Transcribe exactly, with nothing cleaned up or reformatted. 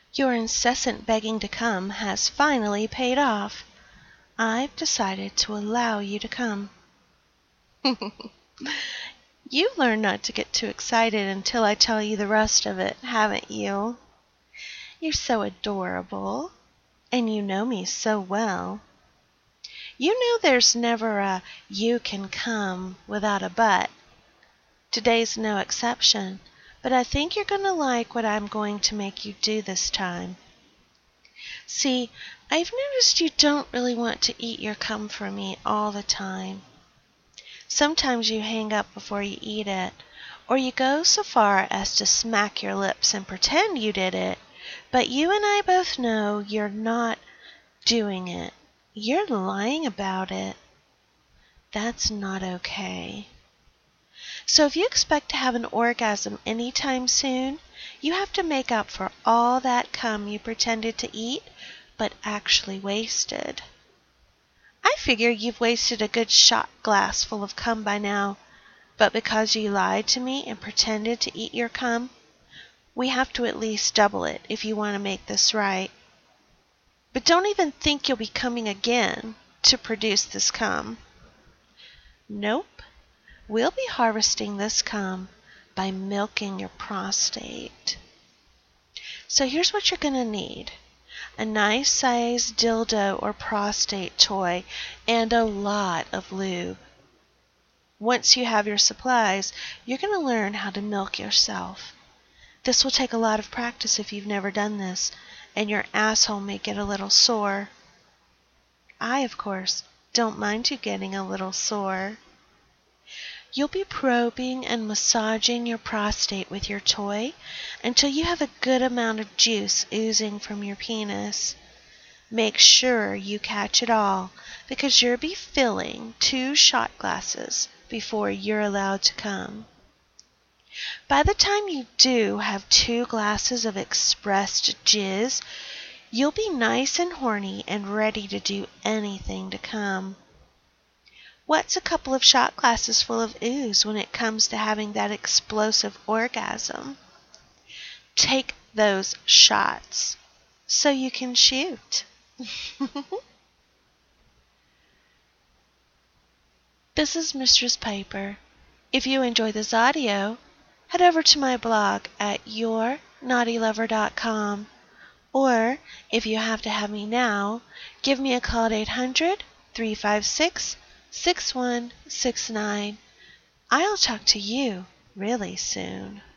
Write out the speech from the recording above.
Your incessant begging to come has finally paid off. I've decided to allow you to come." You've learned not to get too excited until I tell you the rest of it, haven't you? You're so adorable, and you know me so well. You know there's never a "you can come" without a but. Today's no exception, but I think you're going to like what I'm going to make you do this time. See, I've noticed you don't really want to eat your cum from me all the time. Sometimes you hang up before you eat it, or you go so far as to smack your lips and pretend you did it, but you and I both know you're not doing it. You're lying about it. That's not okay. So if you expect to have an orgasm anytime soon, you have to make up for all that cum you pretended to eat, but actually wasted. I figure you've wasted a good shot glass full of cum by now, but because you lied to me and pretended to eat your cum, we have to at least double it if you want to make this right. But don't even think you'll be coming again to produce this cum. Nope. We'll be harvesting this cum by milking your prostate. So here's what you're going to need. A nice sized dildo or prostate toy, and a lot of lube. Once you have your supplies, you're going to learn how to milk yourself. This will take a lot of practice if you've never done this, and your asshole may get a little sore. I, of course, don't mind you getting a little sore. You'll be probing and massaging your prostate with your toy until you have a good amount of juice oozing from your penis. Make sure you catch it all, because you'll be filling two shot glasses before you're allowed to come. By the time you do have two glasses of expressed jizz, you'll be nice and horny and ready to do anything to come. What's a couple of shot glasses full of ooze when it comes to having that explosive orgasm? Take those shots so you can shoot. This is Mistress Piper. If you enjoy this audio, head over to my blog at your naughty lover dot com. Or, if you have to have me now, give me a call at eight hundred, three five six, six one six nine. I'll talk to you really soon.